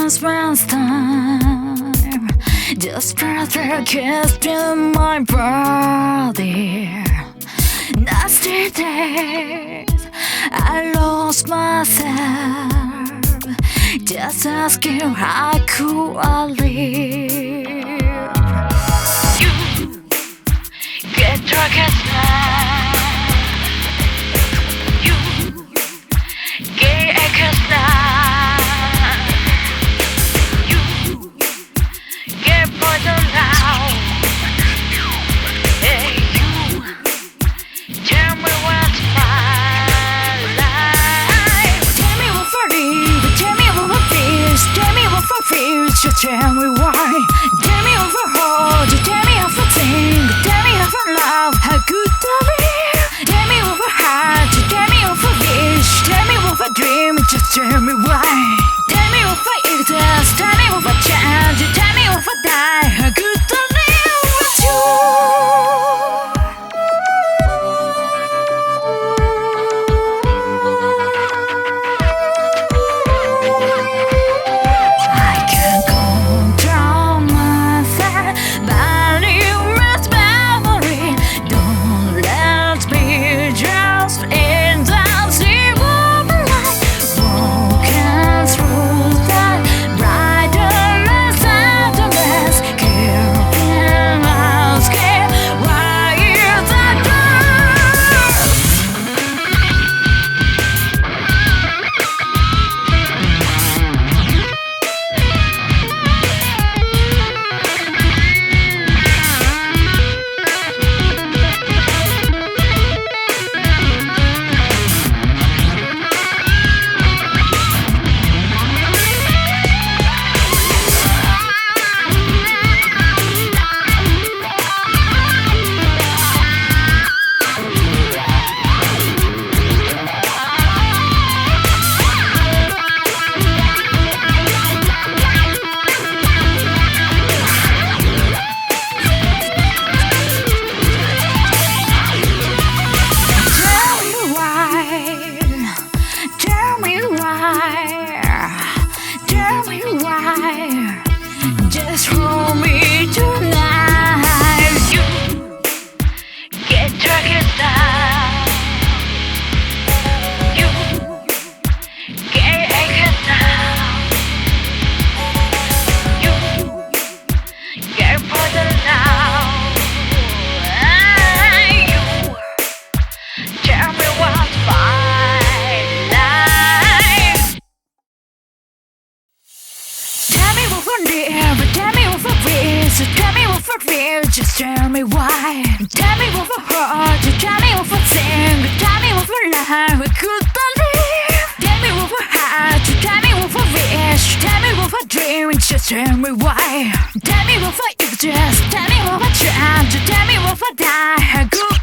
just last time. Just further kissed in my body. Nasty days, I lost myself. Just asking how could I live. You get drunk at night. You get at night. You get poisoned now. Hey, you tell me what's my life. Tell me what for it. Tell me what for fears. Tell me what for fears. Just tell me why. Tell me what for hold. Tell me how for think. Tell me how for love. How good I live. Tell me what for heart. Tell me what for wish. Tell me what for dream. Just tell me why. Tell me what for exist. Tell me what for change. Tell me what for die. How good I live with you. Just hold me tonight. You get drunk at night. You get at night. You get poisoned now. You tell me what's my life. Tell me what for live. Tell me what for fears. Tell me what for fear. Just tell me why. Tell me what for heart. Tell me what for sing. Tell me what for life. I could believe. Tell me what for heart. Tell me what for wish. Tell me what for dream. Just tell me why. Tell me what for exist. Tell me what for change. Tell me what for die. I could